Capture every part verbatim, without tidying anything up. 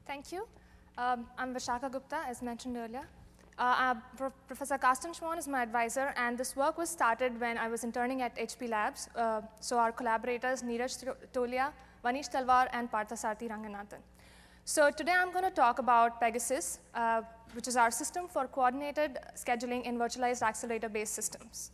Thank you. Um, I'm Vishaka Gupta, as mentioned earlier. Uh, Pro Professor Carsten Schwann is my advisor, and this work was started when I was interning at H P Labs. Uh, so our collaborators, Neeraj Tolia, Vanish Talwar, and Parthasarthi Ranganathan. So today I'm going to talk about Pegasus, uh, which is our system for coordinated scheduling in virtualized accelerator-based systems.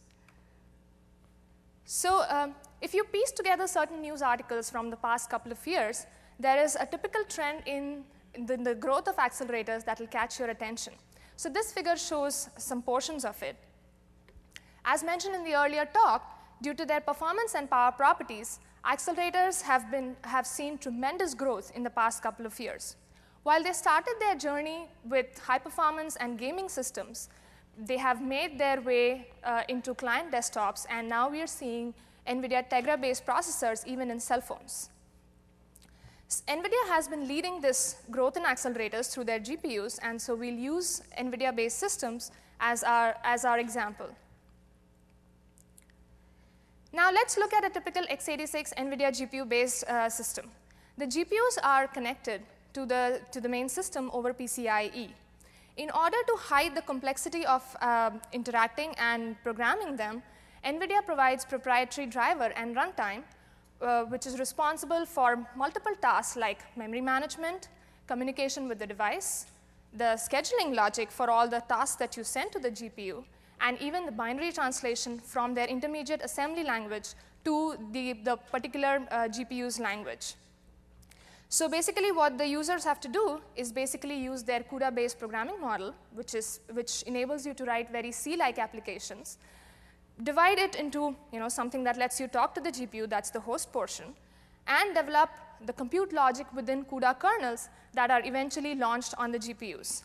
So um, if you piece together certain news articles from the past couple of years, there is a typical trend in the, the growth of accelerators that will catch your attention. So this figure shows some portions of it. As mentioned in the earlier talk, due to their performance and power properties, accelerators have, been, have seen tremendous growth in the past couple of years. While they started their journey with high performance and gaming systems, they have made their way uh, into client desktops, and now we are seeing NVIDIA Tegra-based processors even in cell phones. NVIDIA has been leading this growth in accelerators through their G P Us, and so we'll use NVIDIA-based systems as our, as our example. Now let's look at a typical x eighty-six NVIDIA G P U-based uh, system. The G P Us are connected to the, to the main system over P C I E. In order to hide the complexity of uh, interacting and programming them, NVIDIA provides proprietary driver and runtime, uh, which is responsible for multiple tasks like memory management, communication with the device, the scheduling logic for all the tasks that you send to the G P U, and even the binary translation from their intermediate assembly language to the, the particular uh, G P U's language. So basically what the users have to do is basically use their CUDA-based programming model, which, is, which enables you to write very C-like applications, divide it into you know, something that lets you talk to the G P U, that's the host portion, and develop the compute logic within CUDA kernels that are eventually launched on the G P Us.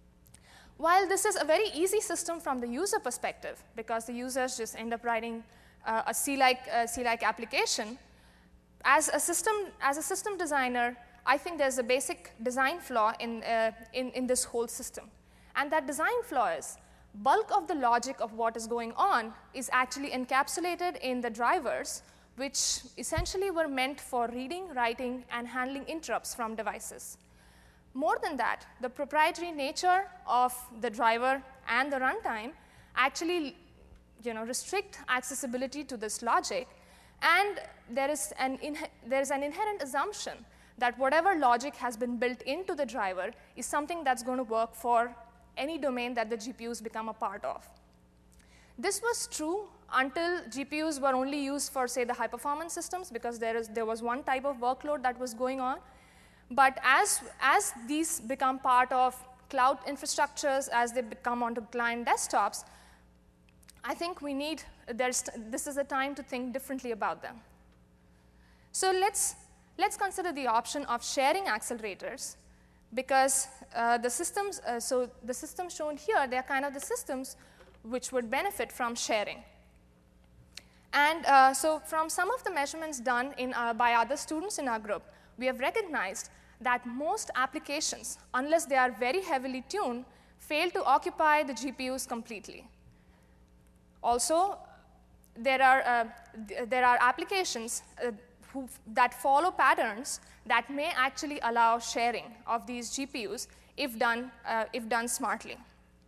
While this is a very easy system from the user perspective, because the users just end up writing uh, a C-like uh, C-like application, as a system as a system designer, I think there's a basic design flaw in, uh, in, in this whole system. And that design flaw is bulk of the logic of what is going on is actually encapsulated in the drivers, which essentially were meant for reading, writing, and handling interrupts from devices. More than that, the proprietary nature of the driver and the runtime actually you know, restrict accessibility to this logic, and there is, an there is an inherent assumption that whatever logic has been built into the driver is something that's going to work for any domain that the G P Us become a part of. This was true until G P Us were only used for, say, the high-performance systems, because there, is, there was one type of workload that was going on. But as, as these become part of cloud infrastructures, as they become onto client desktops, I think we need, there's, this is a time to think differently about them. So let's, let's consider the option of sharing accelerators, because uh, the systems, uh, so the systems shown here, they're kind of the systems which would benefit from sharing. And uh, so from some of the measurements done in, uh, by other students in our group, we have recognized that most applications, unless they are very heavily tuned, fail to occupy the G P Us completely. Also, there are, uh, th there are applications uh, who, that follow patterns that may actually allow sharing of these G P Us if done, uh, if done smartly.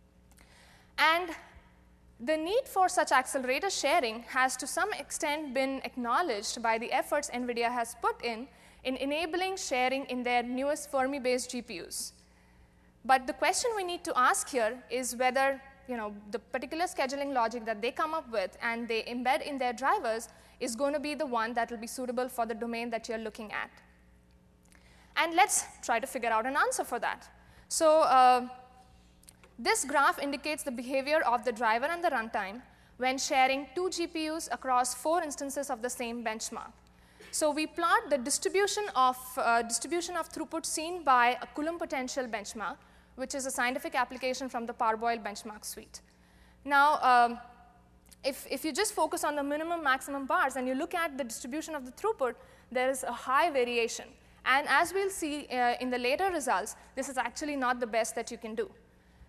And the need for such accelerator sharing has to some extent been acknowledged by the efforts NVIDIA has put in in enabling sharing in their newest Fermi-based G P Us. But the question we need to ask here is whether you know, the particular scheduling logic that they come up with and they embed in their drivers is going to be the one that will be suitable for the domain that you're looking at. And let's try to figure out an answer for that. So uh, this graph indicates the behavior of the driver and the runtime when sharing two G P Us across four instances of the same benchmark. So we plot the distribution of, uh, distribution of throughput seen by a Coulomb potential benchmark, which is a scientific application from the Parboil benchmark suite. Now, um, if, if you just focus on the minimum maximum bars and you look at the distribution of the throughput, there is a high variation. And as we'll see uh, in the later results, this is actually not the best that you can do.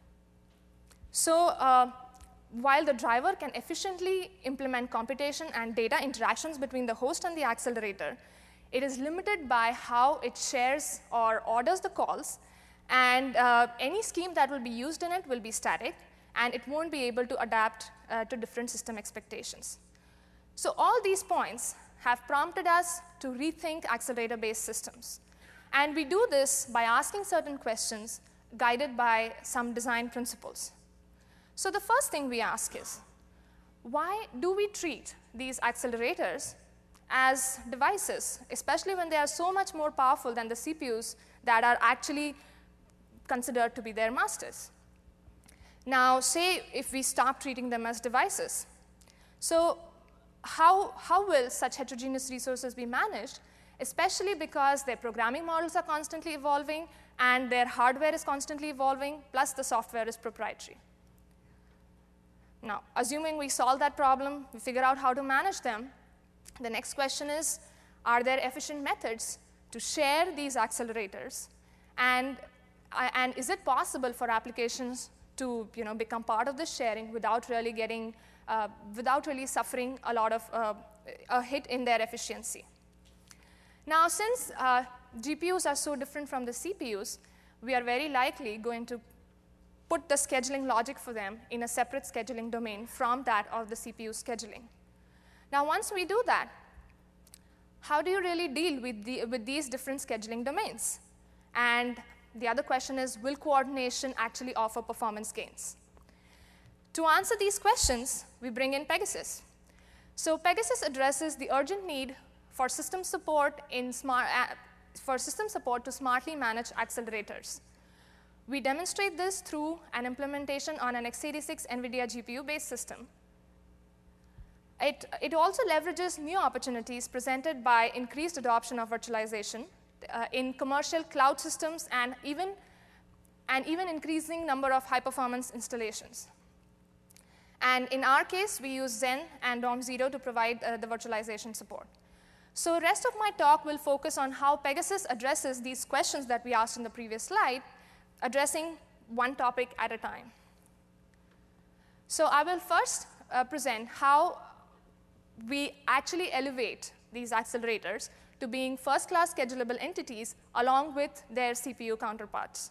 So uh, while the driver can efficiently implement computation and data interactions between the host and the accelerator, It is limited by how it shares or orders the calls, and uh, any scheme that will be used in it will be static, and it won't be able to adapt uh, to different system expectations. So all these points have prompted us to rethink accelerator-based systems. And we do this by asking certain questions guided by some design principles. So the first thing we ask is, why do we treat these accelerators as devices, especially when they are so much more powerful than the C P Us that are actually considered to be their masters? Now, say if we stop treating them as devices. So how, how will such heterogeneous resources be managed, especially because their programming models are constantly evolving and their hardware is constantly evolving, plus the software is proprietary? Now, assuming we solve that problem, we figure out how to manage them, the next question is, are there efficient methods to share these accelerators? And, uh, and is it possible for applications to you know, become part of this sharing without really getting, uh, without really suffering a lot of uh, a hit in their efficiency? Now, since uh, G P Us are so different from the C P Us, we are very likely going to put the scheduling logic for them in a separate scheduling domain from that of the C P U scheduling. Now, once we do that, how do you really deal with, the, with these different scheduling domains? And the other question is, will coordination actually offer performance gains? To answer these questions, we bring in Pegasus. So Pegasus addresses the urgent need for system support, in smart, uh, for system support to smartly manage accelerators. We demonstrate this through an implementation on an x eighty-six NVIDIA G P U-based system. It, it also leverages new opportunities presented by increased adoption of virtualization uh, in commercial cloud systems and even, and even increasing number of high-performance installations. And in our case, we use Xen and DOM zero to provide uh, the virtualization support. So the rest of my talk will focus on how Pegasus addresses these questions that we asked in the previous slide, addressing one topic at a time. So I will first uh, present how we actually elevate these accelerators to being first-class schedulable entities along with their C P U counterparts.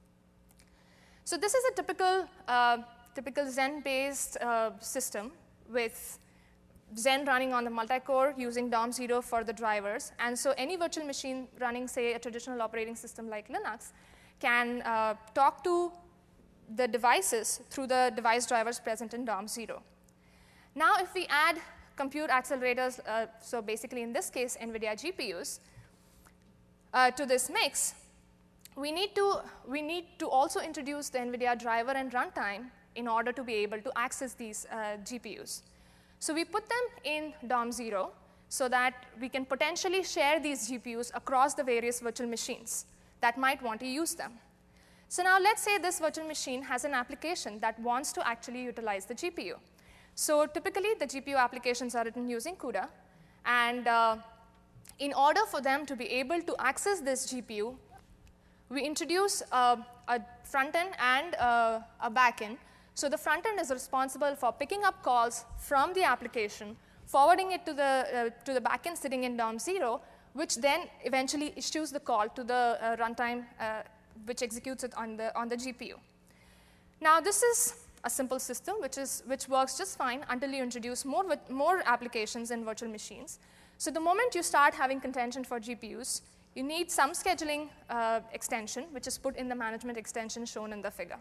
So this is a typical, uh, typical Xen-based uh, system with Xen running on the multi-core using DOM zero for the drivers. And so any virtual machine running, say, a traditional operating system like Linux can uh, talk to the devices through the device drivers present in DOM zero. Now, if we add compute accelerators, uh, so basically in this case, NVIDIA G P Us, uh, to this mix, we need, to, we need to also introduce the NVIDIA driver and runtime in order to be able to access these uh, G P Us. So we put them in DOM zero so that we can potentially share these G P Us across the various virtual machines that might want to use them. So now let's say this virtual machine has an application that wants to actually utilize the G P U. So typically, the G P U applications are written using CUDA. And uh, in order for them to be able to access this G P U, we introduce uh, a front end and uh, a back end. So the front end is responsible for picking up calls from the application, forwarding it to the, uh, to the back end sitting in DOM zero, which then eventually issues the call to the uh, runtime, uh, which executes it on the, on the G P U. Now, this is a simple system which, is, which works just fine until you introduce more, more applications in virtual machines. So the moment you start having contention for G P Us, you need some scheduling uh, extension, which is put in the management extension shown in the figure.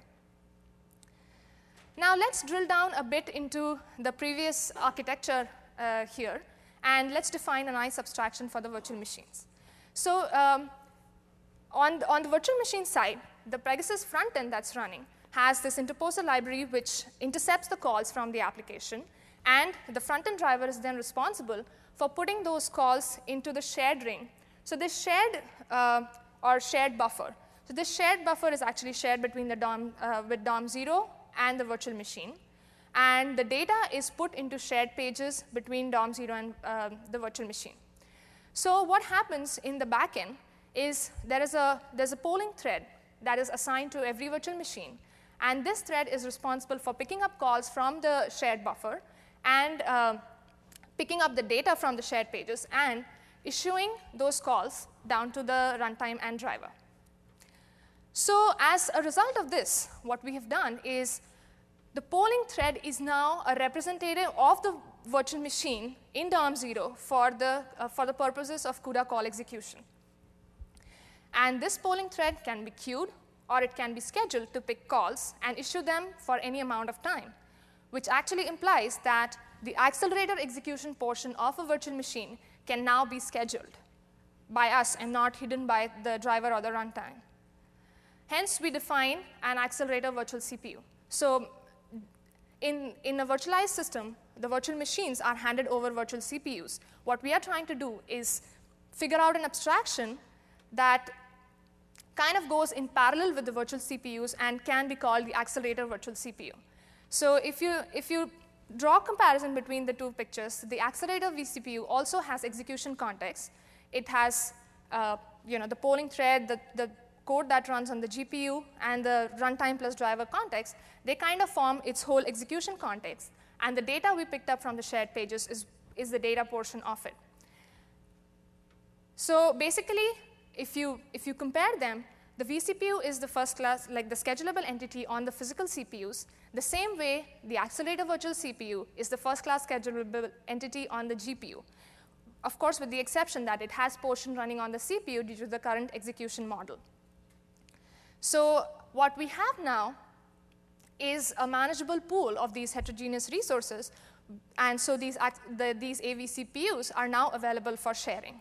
Now, let's drill down a bit into the previous architecture uh, here, and let's define a nice abstraction for the virtual machines. So um, on, the, on the virtual machine side, the Pegasus front end that's running has this interposer library which intercepts the calls from the application, and the front-end driver is then responsible for putting those calls into the shared ring. So this shared uh, or shared buffer. So this shared buffer is actually shared between the DOM, uh, with DOM zero and the virtual machine, and the data is put into shared pages between DOM zero and uh, the virtual machine. So what happens in the backend is there is a, there's a polling thread that is assigned to every virtual machine. And this thread is responsible for picking up calls from the shared buffer and uh, picking up the data from the shared pages and issuing those calls down to the runtime and driver. So as a result of this, what we have done is the polling thread is now a representative of the virtual machine in D O M zero for the, uh, for the purposes of CUDA call execution. And this polling thread can be queued, or it can be scheduled to pick calls and issue them for any amount of time, which actually implies that the accelerator execution portion of a virtual machine can now be scheduled by us and not hidden by the driver or the runtime. Hence, we define an accelerator virtual C P U. So in, in a virtualized system, the virtual machines are handed over virtual C P Us. What we are trying to do is figure out an abstraction that kind of goes in parallel with the virtual C P Us and can be called the accelerator virtual C P U. So if you, if you draw a comparison between the two pictures, the accelerator vCPU also has execution context. It has uh, you know, the polling thread, the, the code that runs on the G P U, and the runtime plus driver context. They kind of form its whole execution context. And the data we picked up from the shared pages is, is the data portion of it. So basically, if you, if you compare them, the vCPU is the first class, like the schedulable entity on the physical C P Us. The same way, the accelerator virtual C P U is the first class schedulable entity on the G P U. Of course, with the exception that it has portion running on the C P U due to the current execution model. So what we have now is a manageable pool of these heterogeneous resources. And so these, the, these A V C P Us are now available for sharing.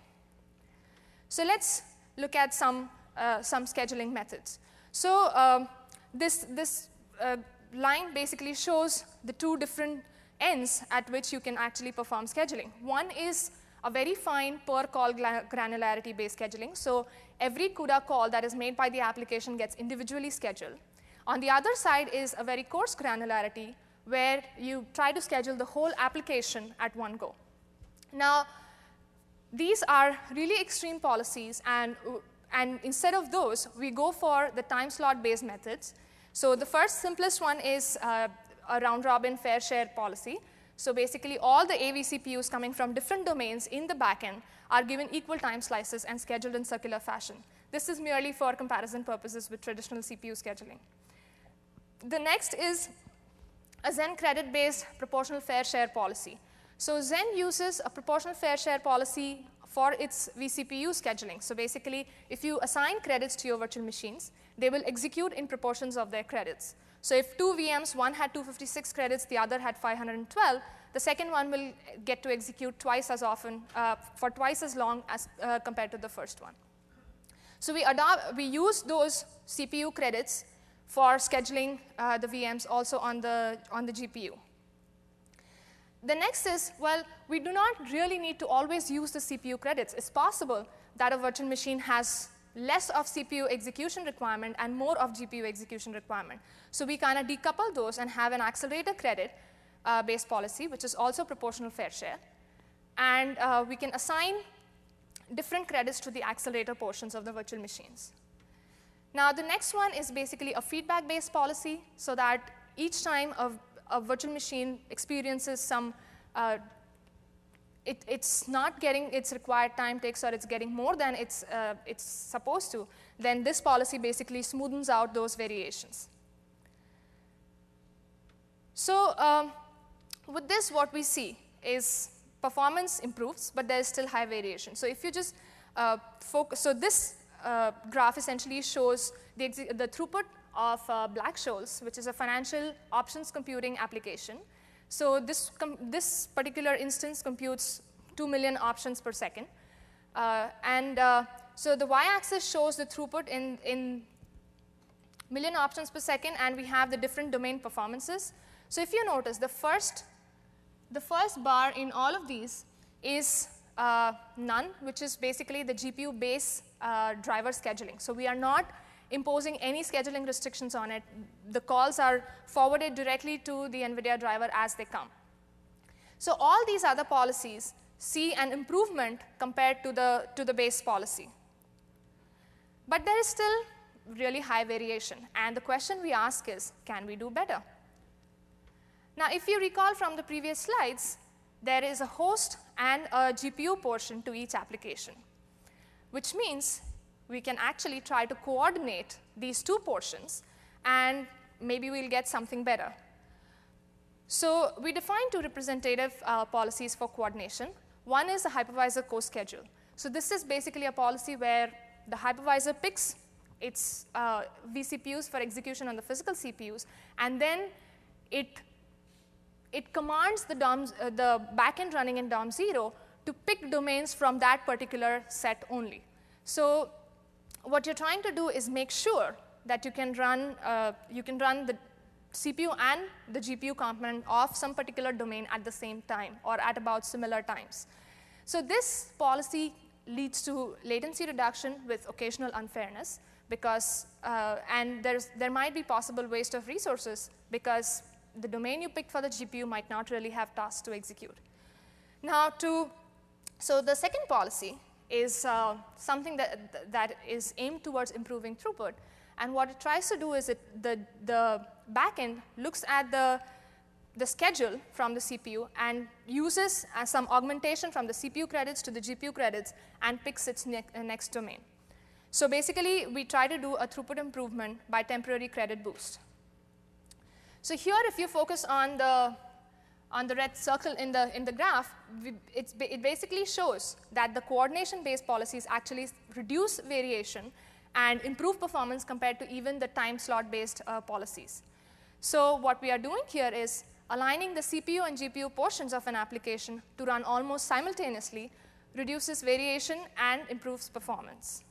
So let's look at some, uh, some scheduling methods. So um, this, this uh, line basically shows the two different ends at which you can actually perform scheduling. One is a very fine per call granularity based scheduling. So every CUDA call that is made by the application gets individually scheduled. On the other side is a very coarse granularity where you try to schedule the whole application at one go. Now, these are really extreme policies, and, and instead of those, we go for the time slot based methods. So the first simplest one is uh, a round robin fair share policy. So basically, all the A V C P Us coming from different domains in the backend are given equal time slices and scheduled in circular fashion. This is merely for comparison purposes with traditional C P U scheduling. The next is a Xen credit-based proportional fair share policy. So Xen uses a proportional fair share policy for its vCPU scheduling. So basically, if you assign credits to your virtual machines, they will execute in proportions of their credits. So if two V Ms, one had two hundred fifty-six credits, the other had five hundred twelve, the second one will get to execute twice as often, uh, for twice as long as uh, compared to the first one. So we, adopt, we use those C P U credits for scheduling uh, the V Ms also on the, on the G P U. The next is, well, we do not really need to always use the C P U credits. It's possible that a virtual machine has less of C P U execution requirement and more of G P U execution requirement. So we kind of decouple those and have an accelerator credit uh, based policy, which is also proportional fair share. And uh, we can assign different credits to the accelerator portions of the virtual machines. Now, the next one is basically a feedback-based policy, so that each time a, a virtual machine experiences some, uh, it, it's not getting its required time takes, or it's getting more than it's, uh, it's supposed to, then this policy basically smoothens out those variations. So um, with this, what we see is performance improves, but there is still high variation. So if you just uh, focus, so this Uh, graph essentially shows the, the throughput of uh, Black-Scholes, which is a financial options computing application. So this, this particular instance computes two million options per second. Uh, and uh, so the y-axis shows the throughput in, in million options per second, and we have the different domain performances. So if you notice, the first, the first bar in all of these is uh, none, which is basically the G P U base uh, driver scheduling. So we are not imposing any scheduling restrictions on it. The calls are forwarded directly to the NVIDIA driver as they come. So all these other policies see an improvement compared to the, to the base policy. But there is still really high variation. And the question we ask is, can we do better? Now, if you recall from the previous slides, there is a host and a G P U portion to each application, which means we can actually try to coordinate these two portions, and maybe we'll get something better. So we define two representative uh, policies for coordination. One is the hypervisor co-schedule. So this is basically a policy where the hypervisor picks its uh, vCPUs for execution on the physical C P Us, and then it, it commands the, D O M, uh, the backend running in D O M zero to pick domains from that particular set only. So what you're trying to do is make sure that you can run, uh, you can run the C P U and the G P U component of some particular domain at the same time or at about similar times. So this policy leads to latency reduction with occasional unfairness, because, uh, and there's, there might be possible waste of resources because the domain you picked for the G P U might not really have tasks to execute. Now to, so the second policy is uh, something that, that is aimed towards improving throughput. And what it tries to do is it, the, the backend looks at the, the schedule from the C P U and uses uh, some augmentation from the C P U credits to the G P U credits and picks its ne uh, next domain. So basically, we try to do a throughput improvement by temporary credit boost. So here, if you focus on the, on the red circle in the, in the graph, we, it's, it basically shows that the coordination-based policies actually reduce variation and improve performance compared to even the time slot-based uh, policies. So what we are doing here is aligning the C P U and G P U portions of an application to run almost simultaneously reduces variation and improves performance.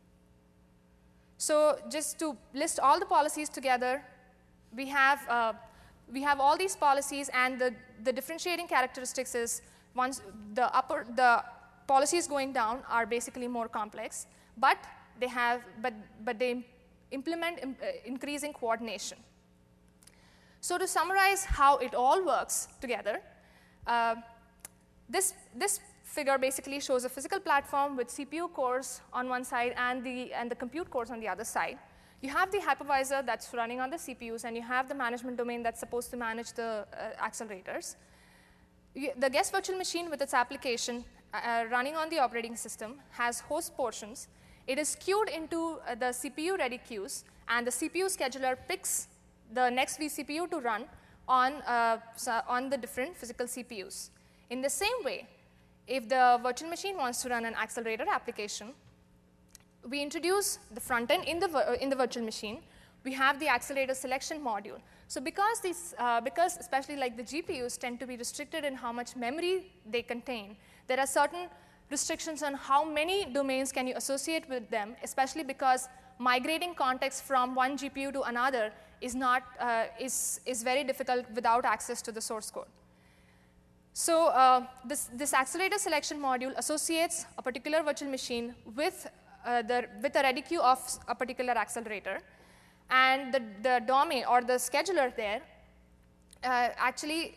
So just to list all the policies together, we have, uh, we have all these policies, and the, the differentiating characteristics is once the, upper, the policies going down are basically more complex, but they have, but, but they implement im uh, increasing coordination. So to summarize how it all works together, uh, this, this figure basically shows a physical platform with C P U cores on one side and the, and the compute cores on the other side. You have the hypervisor that's running on the C P Us, and you have the management domain that's supposed to manage the uh, accelerators. You, the guest virtual machine with its application uh, running on the operating system has host portions. It is queued into uh, the C P U-ready queues, and the C P U scheduler picks the next vCPU to run on, uh, on the different physical C P Us. In the same way, if the virtual machine wants to run an accelerator application, we introduce the front end in the, uh, in the virtual machine. We have the accelerator selection module. So because, these, uh, because especially like the G P Us tend to be restricted in how much memory they contain, there are certain restrictions on how many domains can you associate with them, especially because migrating context from one G P U to another is, not, uh, is, is very difficult without access to the source code. So uh, this, this accelerator selection module associates a particular virtual machine with, uh, the, with a ready queue of a particular accelerator. And the, the domain or the scheduler there uh, actually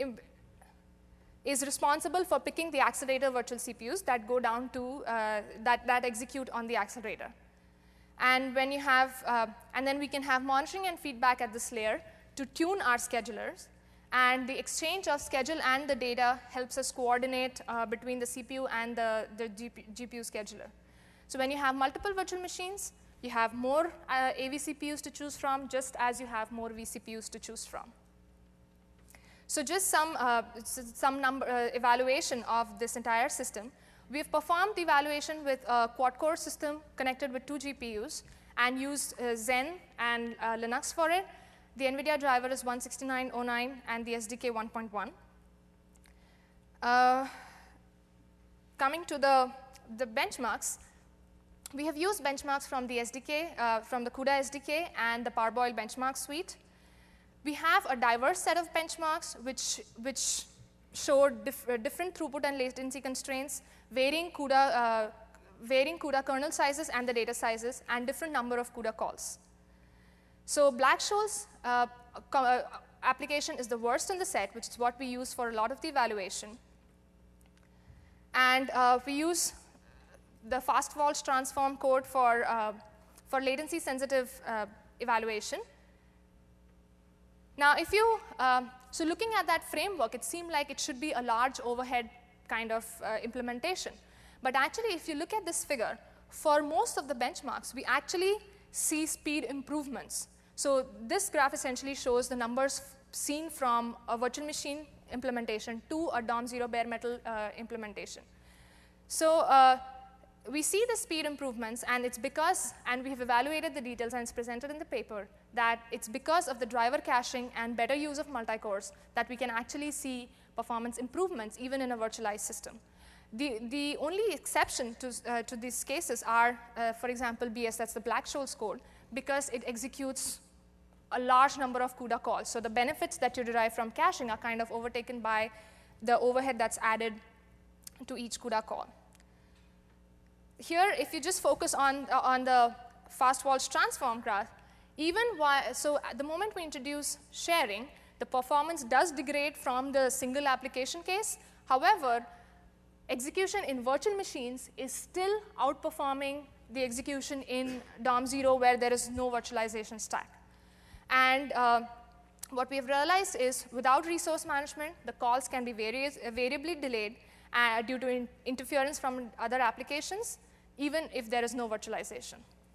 is responsible for picking the accelerator virtual C P Us that go down to, uh, that, that execute on the accelerator. And when you have, uh, and then we can have monitoring and feedback at this layer to tune our schedulers. And the exchange of schedule and the data helps us coordinate uh, between the C P U and the, the G P U scheduler. So when you have multiple virtual machines, you have more uh, A V C P Us to choose from, just as you have more vCPUs to choose from. So just some, uh, some number, uh, evaluation of this entire system. We've performed the evaluation with a quad-core system connected with two G P Us and used uh, Zen and uh, Linux for it. The NVIDIA driver is one sixty-nine oh nine and the S D K one point one. Uh, coming to the, the benchmarks, we have used benchmarks from the S D K, uh, from the CUDA S D K and the Parboil benchmark suite. We have a diverse set of benchmarks which, which show dif uh, different throughput and latency constraints, varying CUDA, uh, varying CUDA kernel sizes and the data sizes, and different number of CUDA calls. So Black-Scholes uh, uh, application is the worst in the set, which is what we use for a lot of the evaluation. And uh, we use the FastVaults transform code for, uh, for latency-sensitive uh, evaluation. Now, if you, uh, so looking at that framework, it seemed like it should be a large overhead kind of uh, implementation. But actually, if you look at this figure, for most of the benchmarks, we actually see speed improvements. So this graph essentially shows the numbers seen from a virtual machine implementation to a D O M zero bare metal uh, implementation. So uh, we see the speed improvements, and it's because, and we have evaluated the details, and it's presented in the paper, that it's because of the driver caching and better use of multi-cores that we can actually see performance improvements even in a virtualized system. The, the only exception to, uh, to these cases are, uh, for example, B S, that's the Black-Scholes code, because it executes a large number of CUDA calls. So the benefits that you derive from caching are kind of overtaken by the overhead that's added to each CUDA call. Here, if you just focus on, uh, on the fast-Walsh transform graph, even while, so at the moment we introduce sharing, the performance does degrade from the single application case. However, execution in virtual machines is still outperforming the execution in D O M zero where there is no virtualization stack. And uh, what we have realized is without resource management, the calls can be various, uh, variably delayed uh, due to in interference from other applications, even if there is no virtualization.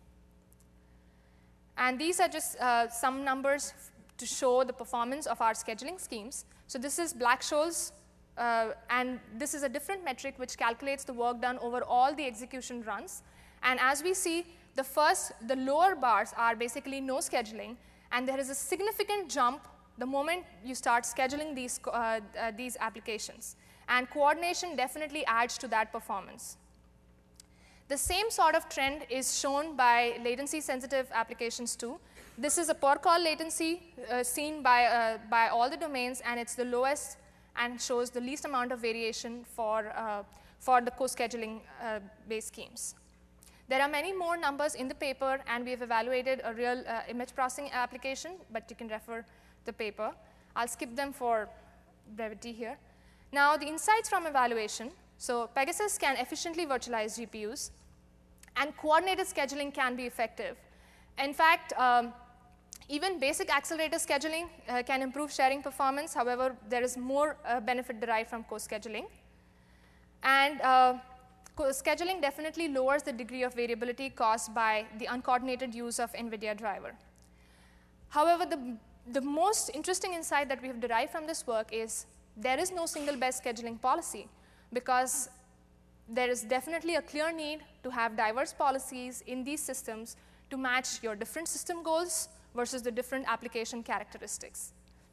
And these are just uh, some numbers to show the performance of our scheduling schemes. So this is Black-Scholes, uh, and this is a different metric which calculates the work done over all the execution runs. And as we see, the first, the lower bars are basically no scheduling, and there is a significant jump the moment you start scheduling these, uh, uh, these applications. And coordination definitely adds to that performance. The same sort of trend is shown by latency-sensitive applications too. This is a per-call latency uh, seen by, uh, by all the domains, and it's the lowest and shows the least amount of variation for, uh, for the co-scheduling uh, based schemes. There are many more numbers in the paper, and we have evaluated a real uh, image processing application, but you can refer the paper. I'll skip them for brevity here. Now, the insights from evaluation. So Pegasus can efficiently virtualize G P Us, and coordinated scheduling can be effective. In fact, um, even basic accelerator scheduling uh, can improve sharing performance. However, there is more uh, benefit derived from co-scheduling. And uh, scheduling definitely lowers the degree of variability caused by the uncoordinated use of NVIDIA driver. However, the, the most interesting insight that we have derived from this work is there is no single best scheduling policy, because there is definitely a clear need to have diverse policies in these systems to match your different system goals versus the different application characteristics.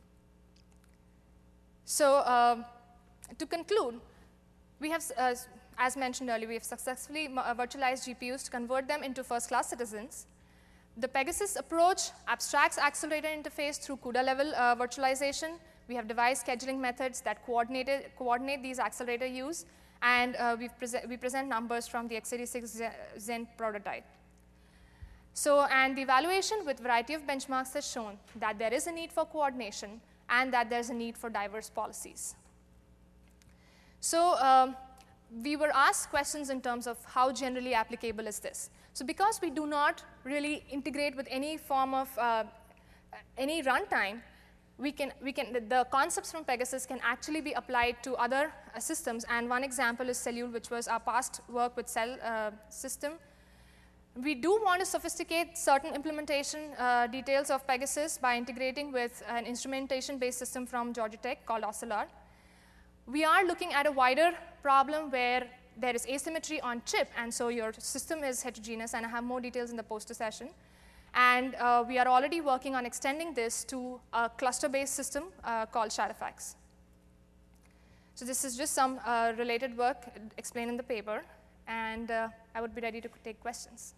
So uh, to conclude, we have, uh, as mentioned earlier, we have successfully virtualized G P Us to convert them into first-class citizens. The Pegasus approach abstracts accelerator interface through CUDA-level uh, virtualization. We have devised scheduling methods that coordinate these accelerator use, and uh, we've prese we present numbers from the x eighty-six Zen prototype. So, and the evaluation with variety of benchmarks has shown that there is a need for coordination and that there's a need for diverse policies. So, um, we were asked questions in terms of how generally applicable is this. So, because we do not really integrate with any form of uh, any runtime, we can, we can, the concepts from Pegasus can actually be applied to other uh, systems. And one example is Cellule, which was our past work with Cell uh, system. We do want to sophisticate certain implementation uh, details of Pegasus by integrating with an instrumentation-based system from Georgia Tech called Ocelot. We are looking at a wider problem where there is asymmetry on chip, and so your system is heterogeneous, and I have more details in the poster session. And uh, we are already working on extending this to a cluster-based system uh, called Shadowfax. So this is just some uh, related work explained in the paper, and uh, I would be ready to take questions.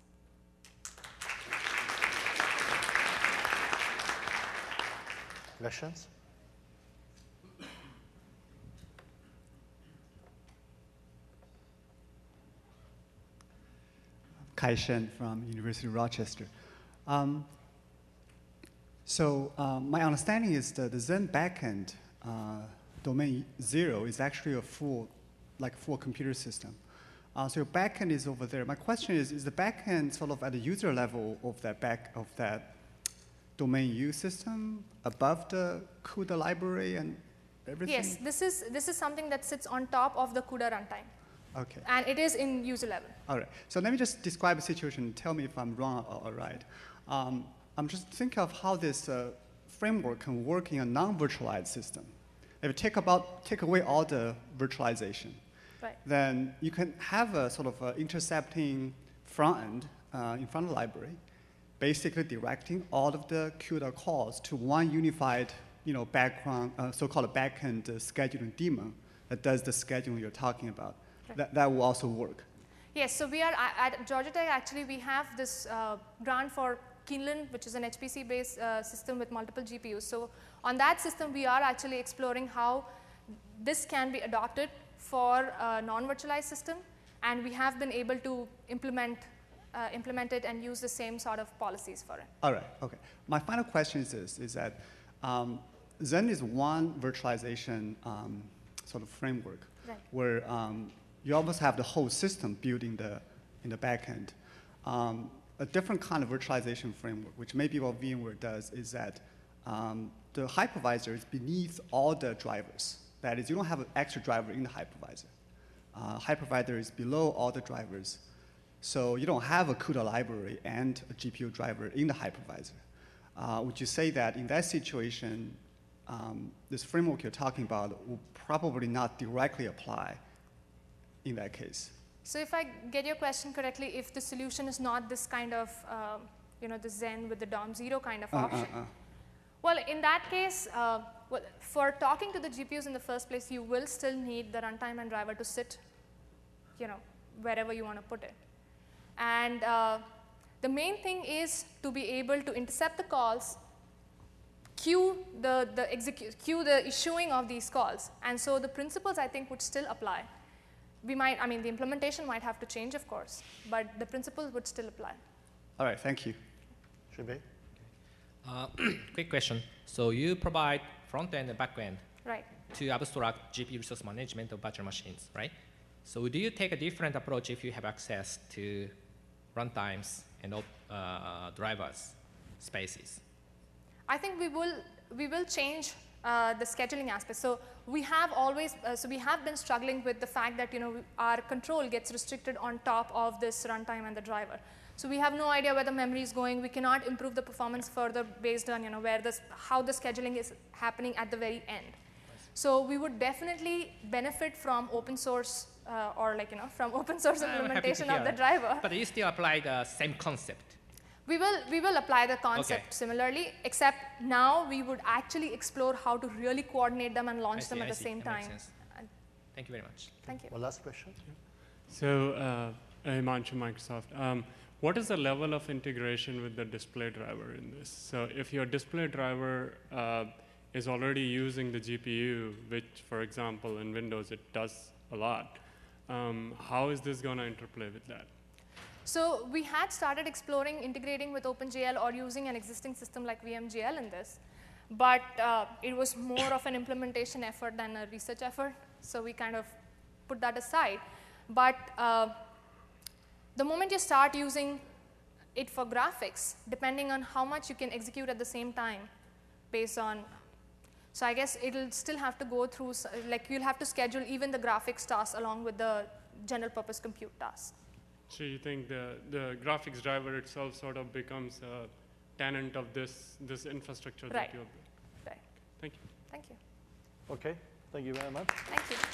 Questions? Kai Shen from University of Rochester. Um, so um, my understanding is that the Zen backend uh, domain zero is actually a full, like full computer system. Uh, so your backend is over there. My question is: is the backend sort of at the user level of that back of that domain U system above the CUDA library, and everything? Yes, this is, this is something that sits on top of the CUDA runtime. Okay. And it is in user level. All right. So let me just describe the situation and tell me if I'm wrong or, or right. Um, I'm just thinking of how this uh, framework can work in a non-virtualized system. If you take, about, take away all the virtualization, right, then you can have a sort of a intercepting front end uh, in front of the library, basically directing all of the CUDA calls to one unified, you know, background, uh, so-called backend uh, scheduling daemon that does the scheduling you're talking about. Right. That, that will also work. Yes, so we are at Georgia Tech, actually, we have this uh, grant for Keeneland, which is an H P C-based uh, system with multiple G P Us. So on that system, we are actually exploring how this can be adopted for a non-virtualized system, and we have been able to implement, uh, implement it and use the same sort of policies for it. All right, okay. My final question is this, is that um, Zen is one virtualization um, sort of framework, right, where um, you almost have the whole system built in the, in the back end. Um, a different kind of virtualization framework, which maybe what VMware does, is that um, the hypervisor is beneath all the drivers. That is, you don't have an extra driver in the hypervisor. Uh, hypervisor is below all the drivers. So you don't have a CUDA library and a G P U driver in the hypervisor. Uh, would you say that in that situation, um, this framework you're talking about will probably not directly apply in that case? So if I get your question correctly, if the solution is not this kind of, um, you know, the Zen with the D O M zero kind of uh, option, uh, uh. well, in that case, uh, well, for talking to the G P Us in the first place, you will still need the runtime and driver to sit, you know, wherever you want to put it. And uh, the main thing is to be able to intercept the calls, queue the, the execute, queue the issuing of these calls. And so the principles, I think, would still apply. We might, I mean, the implementation might have to change, of course, but the principles would still apply. All right, thank you. Xunbei? Uh, quick question. So you provide front-end and back-end right, to abstract G P U resource management of virtual machines, right? So do you take a different approach if you have access to runtimes and uh, drivers spaces? I think we will, we will change uh, the scheduling aspect. So we have always, uh, so we have been struggling with the fact that, you know, our control gets restricted on top of this runtime and the driver. So we have no idea where the memory is going. We cannot improve the performance further based on, you know, where this, how the scheduling is happening at the very end. So we would definitely benefit from open source uh, or like, you know, from open source implementation of the driver. But you still apply the same concept. We will, we will apply the concept okay. similarly, except now we would actually explore how to really coordinate them and launch see, them at I the see. same That time. makes sense. Thank you very much. Thank you. One last question. So, uh, Himanshu, Microsoft. Um, what is the level of integration with the display driver in this? So if your display driver uh, is already using the G P U, which, for example, in Windows, it does a lot, um, how is this going to interplay with that? So we had started exploring integrating with OpenGL or using an existing system like V M G L in this, but uh, it was more of an implementation effort than a research effort, so we kind of put that aside. But uh, the moment you start using it for graphics, depending on how much you can execute at the same time based on, so I guess it'll still have to go through, like you'll have to schedule even the graphics tasks along with the general purpose compute tasks. So you think the, the graphics driver itself sort of becomes a tenant of this, this infrastructure Right. that you have built? Right. Thank you. Thank you. Okay, thank you very much. Thank you.